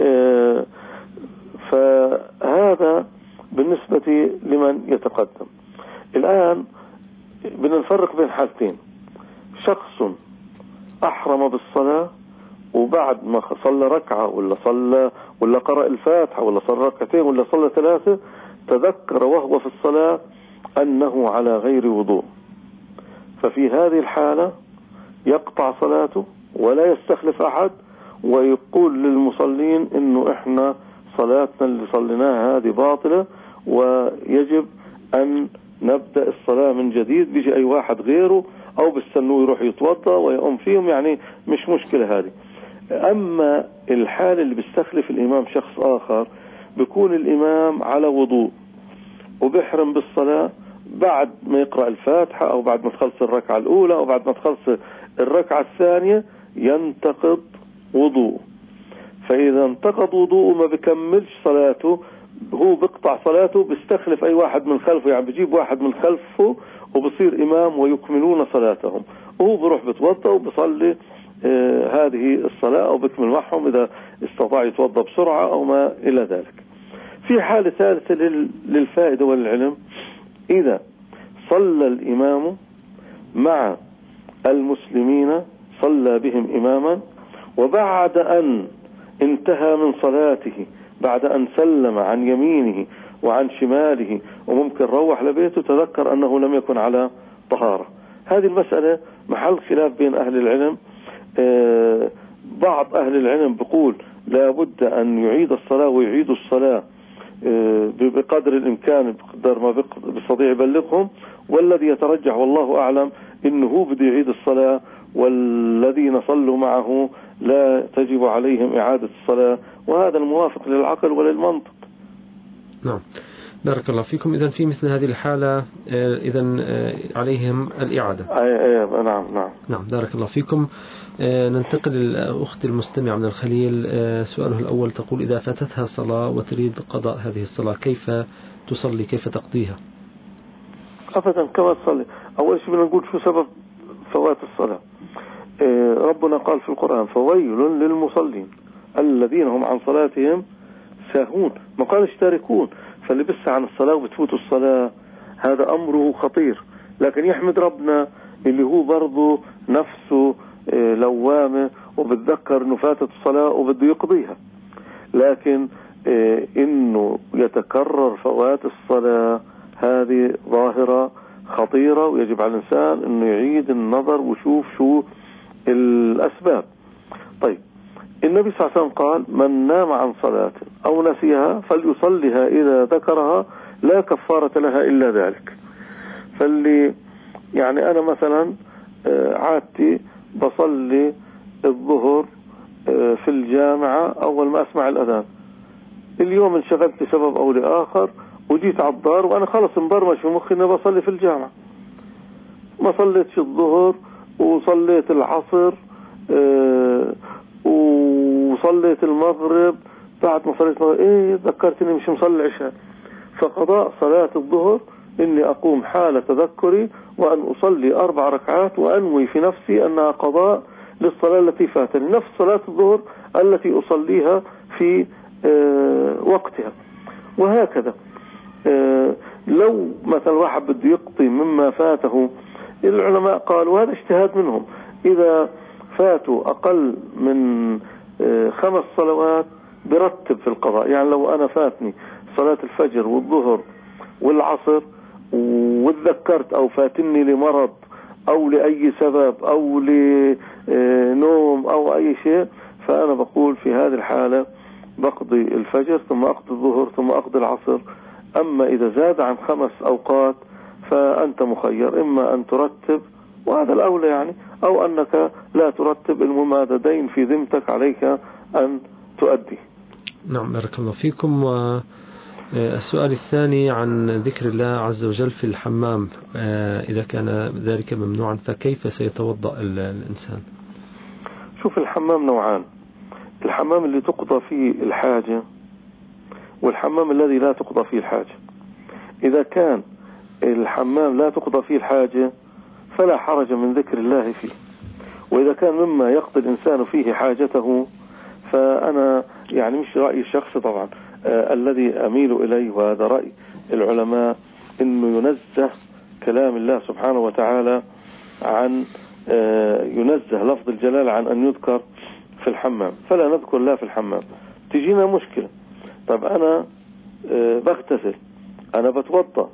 فهذا بالنسبة لمن يتقدم. الآن بدنا نفرق بين حالتين، شخص أحرم بالصلاة وبعد ما صلى ركعة ولا قرأ الفاتحة ولا صلى ركعتين ولا صلى 3 تذكر وهو في الصلاة أنه على غير وضوء، ففي هذه الحالة يقطع صلاته ولا يستخلف أحد، ويقول للمصلين إنه إحنا صلاتنا اللي صليناها هذه باطلة ويجب أن نبدأ الصلاة من جديد. بيجي أي واحد غيره أو بيستنوه يروح يتوضأ ويقوم فيهم، يعني مش مشكلة هذه. أما الحال اللي بيستخلف الإمام شخص آخر، بيكون الإمام على وضوء وبيحرم بالصلاة بعد ما يقرأ الفاتحة أو بعد ما تخلص الركعة الأولى أو بعد ما تخلص الركعة الثانية ينتقض وضوء. فإذا انتقض وضوءه ما بيكملش صلاته، هو بيقطع صلاته، بيستخلف أي واحد من خلفه، يعني بيجيب واحد من خلفه وبصير إمام ويكملون صلاتهم، وهو بروح بتوضأ وبصلي هذه الصلاة أو بكمل معهم إذا استطاع يتوضأ بسرعة أو ما إلى ذلك. في حالة ثالثة للفائدة والعلم، إذا صلى الإمام مع المسلمين صلى بهم إماما، وبعد أن انتهى من صلاته بعد أن سلم عن يمينه وعن شماله وممكن روح لبيته تذكر أنه لم يكن على طهارة. هذه المسألة محل خلاف بين أهل العلم. بعض أهل العلم بيقول لا بد أن يعيد الصلاة ويعيد الصلاة بقدر الإمكان بقدر ما بيستطيع يبلغهم، والذي يترجح والله أعلم إنه هو بده يعيد الصلاة، والذين صلوا معه لا تجب عليهم إعادة الصلاة، وهذا الموافق للعقل وللمنطق. نعم، بارك الله فيكم. إذن في مثل هذه الحالة إذن عليهم الإعادة. نعم بارك الله فيكم. ننتقل للأخت المستمعة من الخليل. سؤالها الأول تقول: إذا فاتتها صلاة وتريد قضاء هذه الصلاة كيف تصلي، كيف تقضيها؟ أبدا كما تصلي. أول شيء بنقول شو سبب فوات الصلاة. ربنا قال في القرآن: فويل للمصلين الذين هم عن صلاتهم ساهون، ما قالش تاركون. فاللي بس عن الصلاة وبتفوت الصلاة هذا أمره خطير، لكن يحمد ربنا اللي هو برضو نفسه لوامة وبتذكر انه فاتت الصلاة وبده يقضيها. لكن انه يتكرر فوات الصلاة هذه ظاهرة خطيرة، ويجب على الإنسان انه يعيد النظر ويشوف شو الأسباب. طيب، النبي صلى الله عليه وسلم قال: من نام عن صلاة أو نسيها فليصلها إذا ذكرها لا كفارة لها إلا ذلك. فاللي يعني أنا مثلا عادتي بصلي الظهر في الجامعة أول ما أسمع الأذان، اليوم انشغلت سبب أو لآخر وجيت على الدار وأنا خلص مبرمج في مخي إني بصلي في الجامعة، ما صليتش الظهر وصليت العصر وصليت المغرب. بعد ما صليت المغرب ذكرتني مش مصلي العشاء، فقضاء صلاة الظهر إني أقوم حال تذكري وأن أصلي 4 ركعات وأنوي في نفسي أنها قضاء للصلاة التي فاتني، نفس صلاة الظهر التي أصليها في وقتها. وهكذا لو مثلا واحد بده يقضي مما فاته، العلماء قالوا هذا اجتهاد منهم، إذا فاتوا أقل من 5 صلوات برتب في القضاء. يعني لو أنا فاتني صلاة الفجر والظهر والعصر وتذكرت أو فاتني لمرض أو لأي سبب أو لنوم أو أي شيء، فأنا بقول في هذه الحالة بقضي الفجر ثم أقضي الظهر ثم أقضي العصر. أما إذا زاد عن 5 أوقات فأنت مخير، إما أن ترتب وهذا الأولى يعني، أو أنك لا ترتب، المهم هذا دين في ذمتك عليك أن تؤدي. نعم، بارك الله فيكم. والسؤال الثاني عن ذكر الله عز وجل في الحمام، إذا كان ذلك ممنوعا فكيف سيتوضأ الإنسان؟ شوف، الحمام نوعان: الحمام اللي تقضى فيه الحاجة والحمام الذي لا تقضى فيه الحاجة. إذا كان الحمام لا تقضى فيه الحاجة فلا حرج من ذكر الله فيه، وإذا كان مما يقضي الإنسان فيه حاجته فأنا يعني مش رأيي الشخصي طبعا، الذي أميل إليه وهذا رأي العلماء إنه ينزه كلام الله سبحانه وتعالى عن ينزه لفظ الجلالة عن أن يذكر في الحمام، فلا نذكر لا في الحمام. تجينا مشكلة، طب أنا بغتسل، أنا بتوضأ،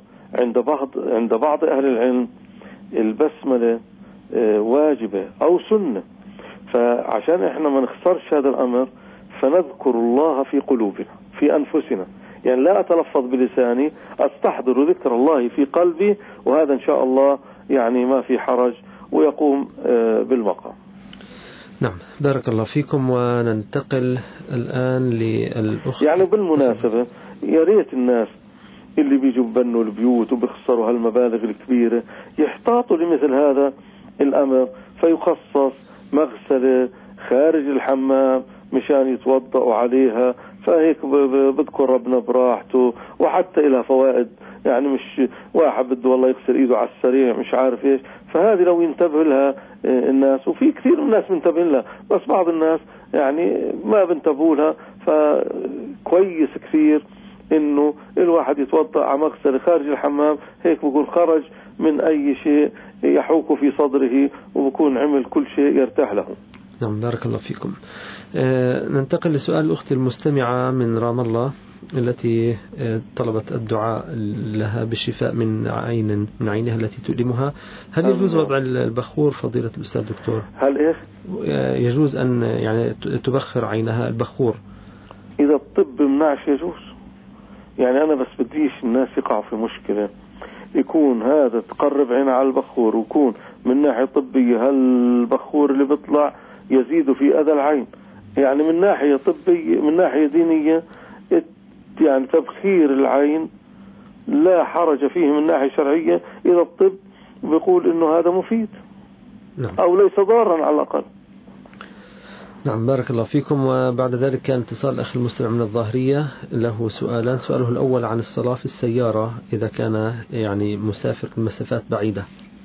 عند بعض أهل العلم البسملة واجبة أو سنة، فعشان إحنا ما نخسرش هذا الأمر فنذكر الله في قلوبنا في أنفسنا، يعني لا أتلفظ بلساني، أستحضر ذكر الله في قلبي، وهذا إن شاء الله يعني ما في حرج ويقوم بالمقام. نعم، بارك الله فيكم. وننتقل الآن للأخت. يعني بالمناسبة يا ريت الناس اللي بيجوا ببنوا البيوت وبيخسروا هالمبالغ الكبيرة يحتاطوا لمثل هذا الأمر، فيخصص مغسلة خارج الحمام مشان يتوضأوا عليها، فهيك بذكر ربنا براحته، وحتى إلها فوائد، يعني مش واحد بده والله يغسل إيده على السريع مش عارف إيش، فهذه لو ينتبه لها الناس، وفي كثير من الناس منتبهين لها، بس بعض الناس يعني ما بنتبهوا لها، فكويس كثير إنه الواحد يتوضأ على مغسل خارج الحمام، هيك بقول خرج من أي شيء يحوك في صدره، وبكون عمل كل شيء يرتاح له. نعم، بارك الله فيكم. ننتقل لسؤال الأخت المستمعة من رام الله التي طلبت الدعاء لها بالشفاء من عينها التي تؤلمها. هل يجوز وضع البخور فضيلة الأستاذ دكتور؟ هل إيش؟ يجوز أن يعني تبخر عينها البخور؟ إذا الطب منعش يجوز، يعني أنا بس بديش الناس يقعوا في مشكلة، يكون هذا تقرب عينها على البخور، ويكون من ناحية طبية هالبخور اللي بيطلع يزيد في أذى العين، يعني من ناحية طبية من ناحية دينية يعني تبخير العين لا حرج فيه من ناحية شرعية إذا الطب بيقول إنه هذا مفيد. نعم. أو ليس ضارا على الأقل. نعم، بارك الله فيكم. وبعد ذلك كان اتصال الأخ المستمع من الظاهرية له سؤالان. سؤاله الأول عن الصلاة في السيارة إذا كان يعني مسافر من مسافات بعيدة.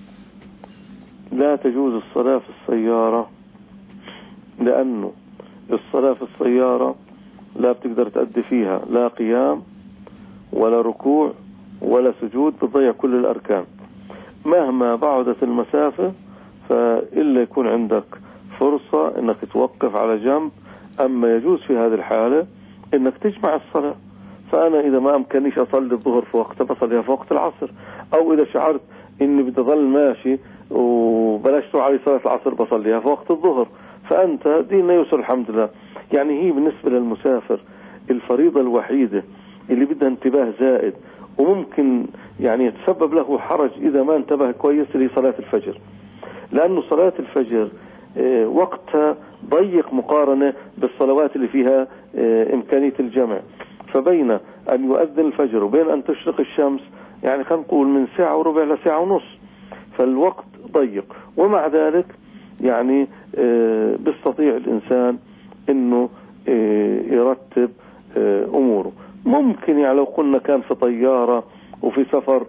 لا تجوز الصلاة في السيارة، لأنه الصلاة في السيارة لا بتقدر تأدي فيها لا قيام ولا ركوع ولا سجود، بتضيع كل الأركان مهما بعدت المسافة، فإلا يكون عندك فرصة انك توقف على جنب. اما يجوز في هذه الحالة انك تجمع الصلاة، فانا اذا ما امكنيش اصلي الظهر في وقتها بصليها في وقت العصر، او اذا شعرت اني بدي اظل ماشي وبلاش تروح علي صلاة العصر بصليها في وقت الظهر. فانت ديننا يسر الحمد لله. يعني هي بالنسبة للمسافر الفريضة الوحيدة اللي بدها انتباه زائد وممكن يعني يتسبب له حرج اذا ما انتبه كويس اللي صلاة الفجر، لانه صلاة الفجر وقتها ضيق مقارنة بالصلوات اللي فيها إمكانية الجمع، فبين أن يؤذن الفجر وبين أن تشرق الشمس يعني خلينا نقول من ساعة وربع لساعة ونص، فالوقت ضيق. ومع ذلك يعني بيستطيع الإنسان إنه يرتب أموره. ممكن يعني لو قلنا كان في طيارة وفي سفر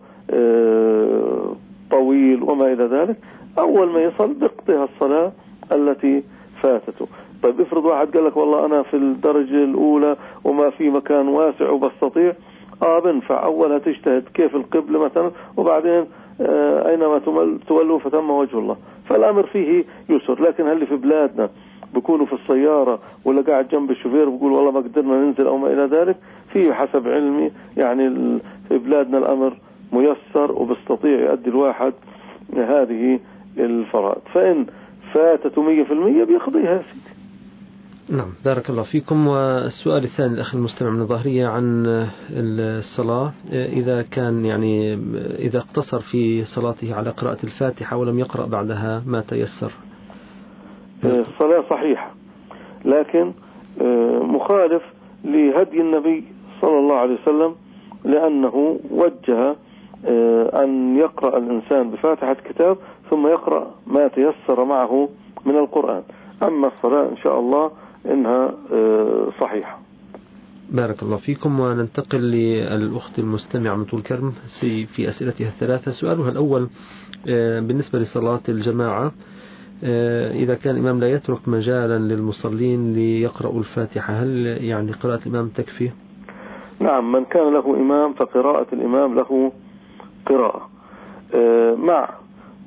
طويل وما إلى ذلك، أول ما يصل بيقضيها الصلاة التي فاتته. طيب افرض واحد قال لك والله أنا في الدرجة الأولى وما في مكان واسع وبستطيع، بنفع أولها تجتهد كيف القبلة مثلا، وبعدين أينما تولوا فتم وجه الله، فالأمر فيه يسر. لكن هل في بلادنا بيكونوا في السيارة ولا قاعد جنب الشوفير بيقول والله ما قدرنا ننزل أو ما إلى ذلك؟ فيه حسب علمي يعني في بلادنا الأمر ميسر وبستطيع يؤدي الواحد هذه الفرائض، فإن فاتته 100% بيقضيها يا سيدي. نعم، بارك الله فيكم. والسؤال الثاني الأخ المستمع من الظاهرية عن الصلاة إذا كان يعني إذا اقتصر في صلاته على قراءة الفاتحة ولم يقرأ بعدها ما تيسر. الصلاة صحيحة، لكن مخالف لهدي النبي صلى الله عليه وسلم، لأنه وجه أن يقرأ الإنسان بفاتحة كتاب ثم يقرأ ما تيسر معه من القرآن. أما الصلاة إن شاء الله إنها صحيحة. بارك الله فيكم. وننتقل للأخت المستمعة من طول كرم في أسئلتها الثلاثة. سؤالها الأول بالنسبة لصلاة الجماعة، إذا كان الإمام لا يترك مجالا للمصلين ليقرأوا الفاتحة، هل يعني قراءة الإمام تكفي؟ نعم، من كان له إمام فقراءة الإمام له قراءة، مع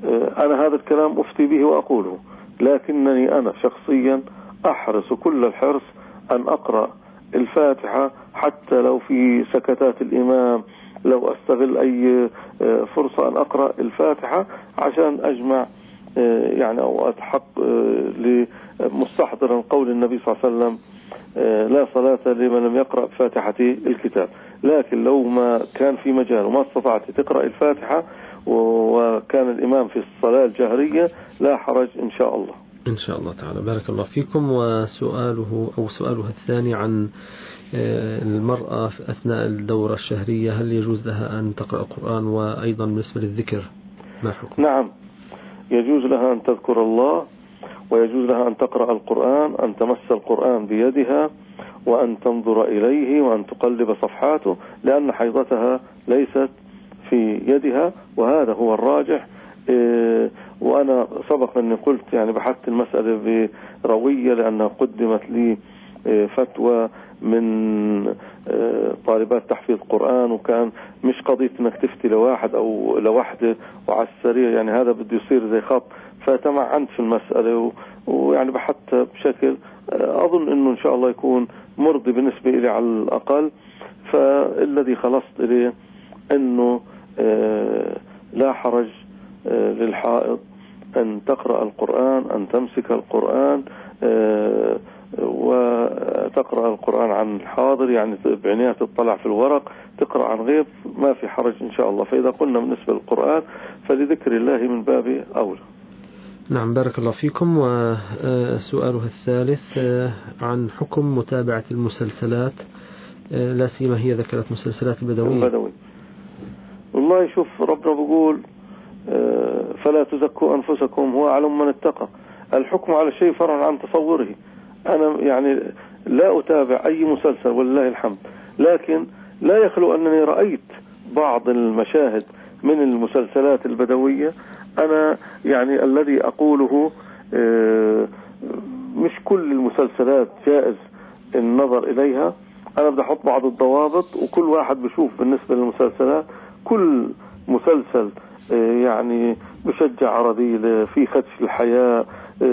أنا هذا الكلام أفتي به وأقوله، لكنني أنا شخصيا أحرص كل الحرص أن أقرأ الفاتحة حتى لو في سكتات الإمام، لو أستغل أي فرصة أن أقرأ الفاتحة عشان أجمع يعني أو أتحق لمستحضرا قول النبي صلى الله عليه وسلم لا صلاة لمن لم يقرأ فاتحة الكتاب. لكن لو ما كان في مجال وما استطعت تقرأ الفاتحة وكان الإمام في الصلاة الجهرية لا حرج إن شاء الله. إن شاء الله تعالى. بارك الله فيكم. سؤالها الثاني عن المرأة في أثناء الدورة الشهرية، هل يجوز لها أن تقرأ القرآن؟ وأيضا بالنسبة للذكر ما حكم؟ نعم، يجوز لها أن تذكر الله، ويجوز لها أن تقرأ القرآن، أن تمس القرآن بيدها، وأن تنظر إليه، وأن تقلب صفحاته، لأن حيضتها ليست في يدها، وهذا هو الراجح. وأنا سبق أني قلت يعني بحثت المسألة بروية، لأنها قدمت لي فتوى من طالبات تحفيظ قرآن، وكان مش قضية انك تفتي لواحد او لوحده وعلى السريع، يعني هذا بده يصير زي خط، فتمعنت في المسألة ويعني بحثت بشكل اظن انه ان شاء الله يكون مرضي بالنسبة لي على الاقل. فالذي خلصت اليه انه لا حرج للحائض ان تقرأ القرآن، ان تمسك القرآن وتقرأ القرآن عن الحاضر، يعني بعينيها تطلع في الورق، تقرأ عن غيب، ما في حرج إن شاء الله. فإذا قلنا بالنسبة للقرآن فلذكر الله من باب أولى. نعم، بارك الله فيكم. وسؤالها الثالث عن حكم متابعة المسلسلات، لا سيما هي ذكرت مسلسلات البدوية. والله شوف، ربنا بيقول فلا تزكوا أنفسكم هو أعلم من اتقى. الحكم على الشيء فرع عن تصوره. أنا يعني لا أتابع أي مسلسل ولله الحمد، لكن لا يخلو أنني رأيت بعض المشاهد من المسلسلات البدوية. أنا يعني الذي أقوله مش كل المسلسلات جائز النظر إليها. أنا بدي أحط بعض الضوابط، وكل واحد بشوف بالنسبة للمسلسلات كل مسلسل يعني بشجع عرضي في خدش الحياة،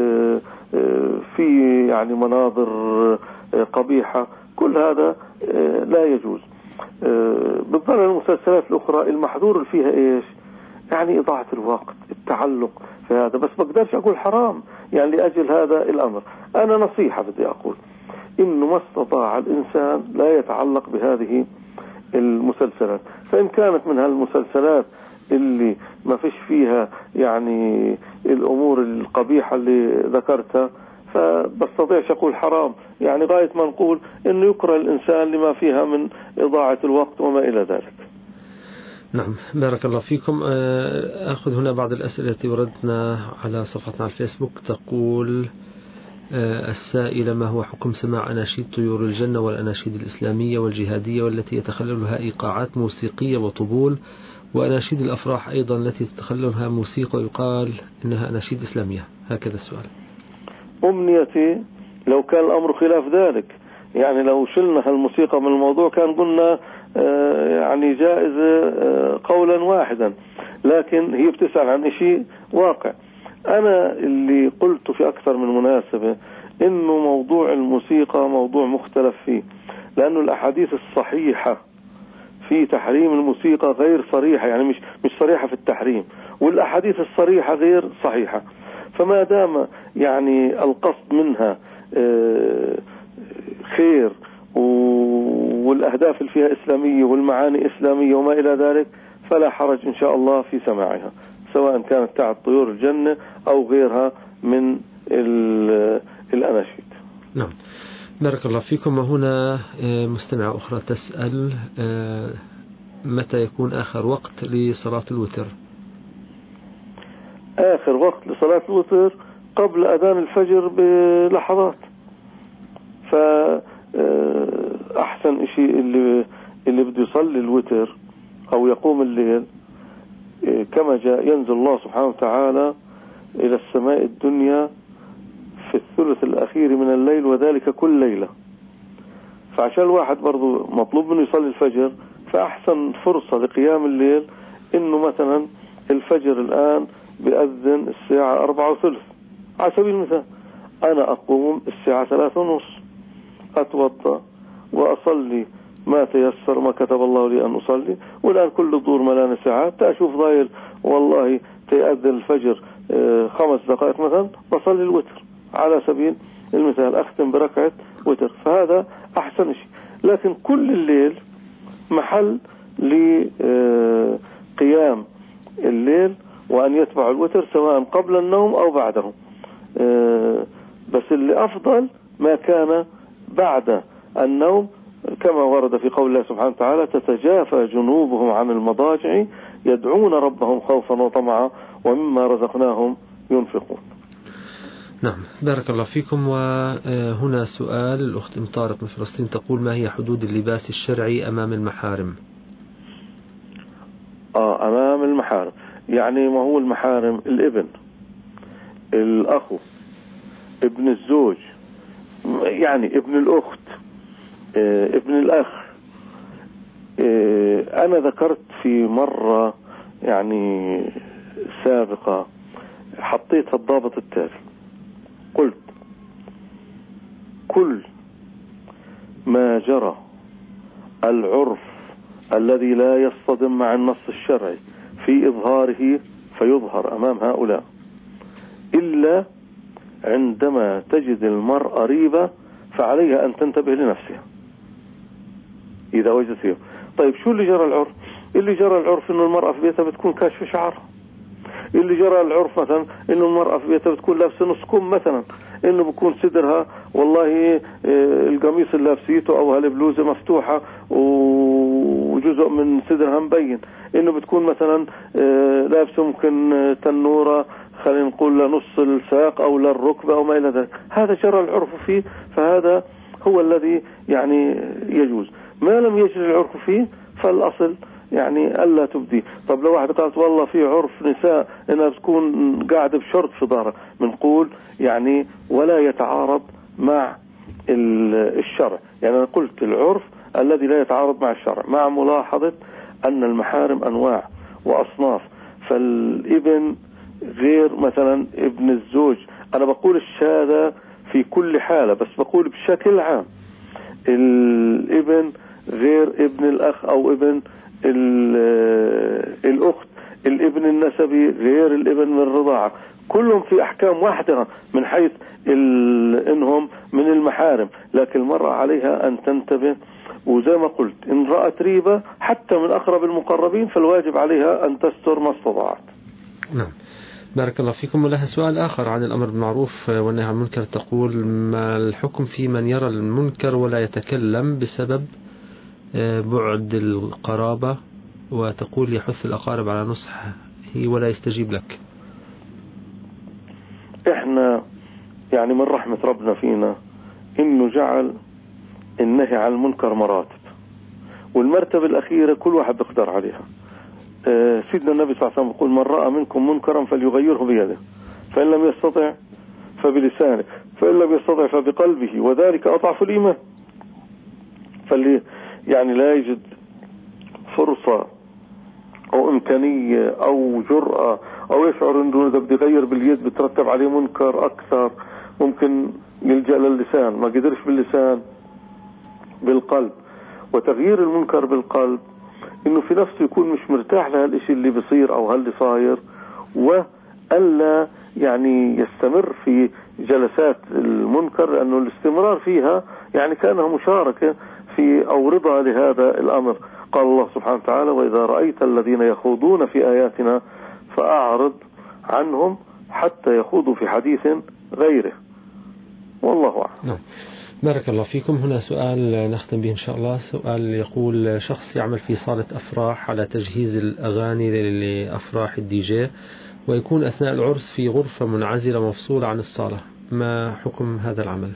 في يعني مناظر قبيحة، كل هذا لا يجوز. بالضبط المسلسلات الأخرى المحظور فيها إيش؟ يعني إضاعة الوقت، التعلق في هذا. بس ما اقدرش أقول حرام يعني لأجل هذا الأمر. أنا نصيحة بدي أقول إنه ما استطاع الإنسان لا يتعلق بهذه المسلسلات. فإن كانت من هالمسلسلات اللي ما فيش فيها يعني الأمور القبيحة اللي ذكرتها، فبستطيعش أقول حرام، يعني غاية ما نقول إنه يكره الإنسان لما فيها من إضاعة الوقت وما إلى ذلك. نعم، بارك الله فيكم. أخذ هنا بعض الأسئلة التي وردنا على صفحتنا على الفيسبوك. تقول السائلة: ما هو حكم سماع أناشيد طيور الجنة والأناشيد الإسلامية والجهادية والتي يتخللها إيقاعات موسيقية وطبول، وأناشيد الأفراح أيضا التي تتخللها موسيقى ويقال إنها أناشيد إسلامية؟ هكذا السؤال. أمنيتي لو كان الأمر خلاف ذلك، يعني لو شلنا هالموسيقى من الموضوع كان قلنا يعني جائز قولا واحدا، لكن هي بتسأل عن شيء واقع. أنا اللي قلت في أكثر من مناسبة إنه موضوع الموسيقى موضوع مختلف فيه، لأنه الأحاديث الصحيحة في تحريم الموسيقى غير صريحة، يعني مش صريحة في التحريم، والأحاديث الصريحة غير صحيحة. فما دام يعني القصد منها خير والأهداف اللي فيها إسلامية والمعاني إسلامية وما إلى ذلك، فلا حرج إن شاء الله في سماعها، سواء كانت تاعت طيور الجنة أو غيرها من الأناشيد. نعم، بارك الله فيكم. وهنا مستمعة أخرى تسأل: متى يكون آخر وقت لصلاة الوتر؟ آخر وقت لصلاة الوتر قبل أذان الفجر بلحظات. فأحسن شيء اللي بده يصلي الوتر أو يقوم الليل كما جاء ينزل الله سبحانه وتعالى إلى السماء الدنيا في الثلث الأخير من الليل، وذلك كل ليلة. فعشان الواحد برضو مطلوب منه يصلي الفجر، فأحسن فرصة لقيام الليل إنه مثلا الفجر الآن بأذن الساعة 4:30 على سبيل المثال، أنا أقوم الساعة 3:30 أتوضأ وأصلي ما تيسر ما كتب الله لي أن أصلي، والآن كل الظهر ملان ساعات، أشوف ضايل والله تأذن الفجر 5 دقائق مثلا، بصلي الوتر على سبيل المثال، أختم بركعة وتر، فهذا أحسن شيء. لكن كل الليل محل لقيام الليل وأن يتبع الوتر سواء قبل النوم أو بعده، بس اللي أفضل ما كان بعد النوم، كما ورد في قول الله سبحانه وتعالى: تتجافى جنوبهم عن المضاجع يدعون ربهم خوفا وطمعا ومما رزقناهم ينفقون. نعم، بارك الله فيكم. وهنا سؤال الأخت أم طارق من فلسطين تقول: ما هي حدود اللباس الشرعي أمام المحارم؟ أمام المحارم يعني ما هو المحارم؟ الابن، الأخو، ابن الزوج، يعني ابن الأخت، ابن الأخ. أنا ذكرت في مرة يعني سابقة، حطيت الضابط التالي، قلت: كل ما جرى العرف الذي لا يصطدم مع النص الشرعي في إظهاره فيظهر أمام هؤلاء، إلا عندما تجد المرأة ريبة فعليها أن تنتبه لنفسها إذا وجدت فيه. طيب شو اللي جرى العرف؟ اللي جرى العرف إنه المرأة في بيتها بتكون كاشفة شعرها، اللي جرى العرف مثلا إنه المرأة في بيتها بتكون لابسة نص كم مثلا، إنه بكون صدرها والله القميص اللي لابسيته أو هالبلوزة مفتوحة وجزء من صدرها مبين، إنه بتكون مثلا لابسة ممكن تنورة خلينا نقول لنص الساق أو للركبة أو ما إلى ذلك. هذا جرى العرف فيه، فهذا هو الذي يعني يجوز. ما لم يجري العرف فيه فالأصل يعني ألا تبدي. طب لو واحد قالت والله في عرف نساء إنها بتكون قاعدة بشرط في ظهرها، بنقول يعني ولا يتعارض مع الشرع. يعني أنا قلت العرف الذي لا يتعارض مع الشرع، مع ملاحظة أن المحارم أنواع وأصناف، فالابن غير مثلا ابن الزوج. أنا بقول الشهادة في كل حالة، بس بقول بشكل عام الابن غير ابن الأخ أو ابن الأخت، الابن النسبي غير الابن من الرضاعة، كلهم في أحكام واحدة من حيث إنهم من المحارم، لكن المرأة عليها أن تنتبه. وزي ما قلت إن رأت ريبة حتى من أقرب المقربين فالواجب عليها أن تستر ما استطاعت. نعم، بارك الله فيكم. ولها سؤال آخر عن الأمر بالمعروف والنهي عن المنكر، تقول: ما الحكم في من يرى المنكر ولا يتكلم بسبب بعد القرابة، وتقول يحث الأقارب على نصحه ولا يستجيب لك؟ إحنا يعني من رحمة ربنا فينا إنه جعل النهي عن المنكر مراتب، والمرتبة الأخيرة كل واحد بيقدر عليها. سيدنا النبي صلى الله عليه وسلم يقول: من رأى منكم منكرا فليغيره بيده، فإن لم يستطع فبلسانه، فإن لم يستطع فبقلبه، وذلك أضعف الإيمان. فاللي يعني لا يجد فرصة أو إمكانية أو جرأة أو يشعر إنه إذا بدي يغير باليد بترتب عليه منكر أكثر، ممكن يلجأ للسان، ما قدرش باللسان بالقلب. وتغيير المنكر بالقلب إنه في نفسه يكون مش مرتاح لهالشيء اللي بيصير أو هاللي صاير، وألا يعني يستمر في جلسات المنكر، لأنه الاستمرار فيها يعني كأنها مشاركة في أو رضا لهذا الأمر. قال الله سبحانه وتعالى: وإذا رأيت الذين يخوضون في آياتنا فأعرض عنهم حتى يخوضوا في حديث غيره، والله أعلم. بارك الله فيكم. هنا سؤال نختم به إن شاء الله. سؤال يقول: شخص يعمل في صالة أفراح على تجهيز الأغاني لأفراح الدي جي، ويكون أثناء العرس في غرفة منعزلة مفصولة عن الصالة، ما حكم هذا العمل؟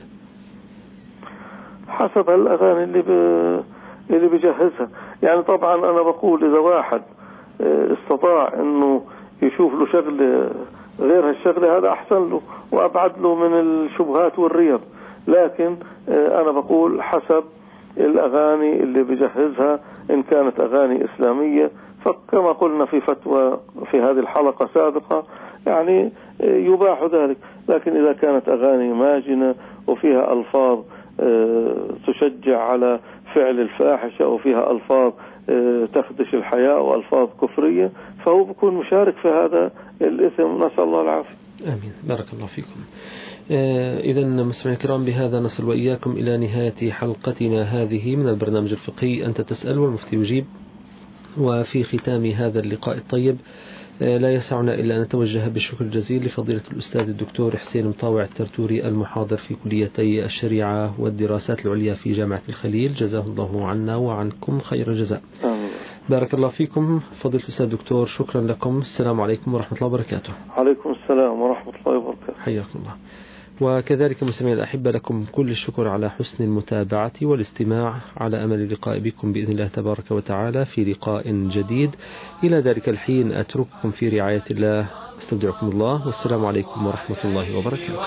حسب الأغاني اللي بيجهزها. يعني طبعا أنا بقول إذا واحد استطاع أنه يشوف له شغل غير هالشغلة هذا أحسن له وأبعد له من الشبهات والريب، لكن أنا بقول حسب الأغاني اللي بجهزها. إن كانت أغاني إسلامية فكما قلنا في فتوى في هذه الحلقة سابقة يعني يباح ذلك. لكن إذا كانت أغاني ماجنة وفيها ألفاظ تشجع على فعل الفاحشة وفيها ألفاظ تخدش الحياء وألفاظ كفرية، فهو بيكون مشارك في هذا الإثم، نسأل الله العافية. آمين. بارك الله فيكم. إذا مستمعينا الكرام، بهذا نصل وإياكم إلى نهاية حلقتنا هذه من البرنامج الفقهي أنت تسأل والمفتي يجيب. وفي ختام هذا اللقاء الطيب لا يسعنا إلا أن نتوجه بالشكر الجزيل لفضيلة الأستاذ الدكتور حسين مطاوع الترتوري المحاضر في كليتي الشريعة والدراسات العليا في جامعة الخليل، جزاه الله عنا وعنكم خير الجزاء. بارك الله فيكم فضيلة الأستاذ الدكتور، شكرا لكم. السلام عليكم ورحمة الله وبركاته. عليكم السلام ورحمة الله وبركاته. حياكم الله. وكذلك مستمعينا الأحبة لكم كل الشكر على حسن المتابعة والاستماع، على أمل اللقاء بكم بإذن الله تبارك وتعالى في لقاء جديد. إلى ذلك الحين أترككم في رعاية الله، استودعكم الله، والسلام عليكم ورحمة الله وبركاته.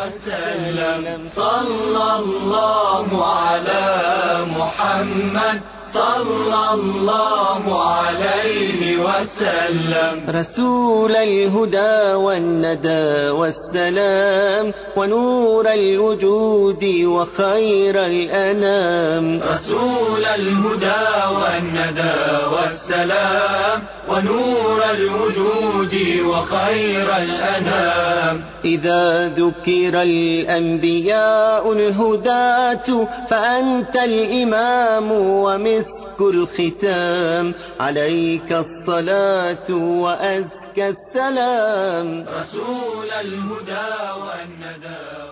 صلى الله على محمد صلى الله عليه وسلم، رسول الهدى والندى والسلام ونور الوجود وخير الأنام، رسول الهدى والندى والسلام ونور الوجود وخير الأنام. إذا ذكر الأنبياء الهداة فأنت الإمام ومسك الختام، عليك الصلاة وأزكى السلام، رسول الهدى والندى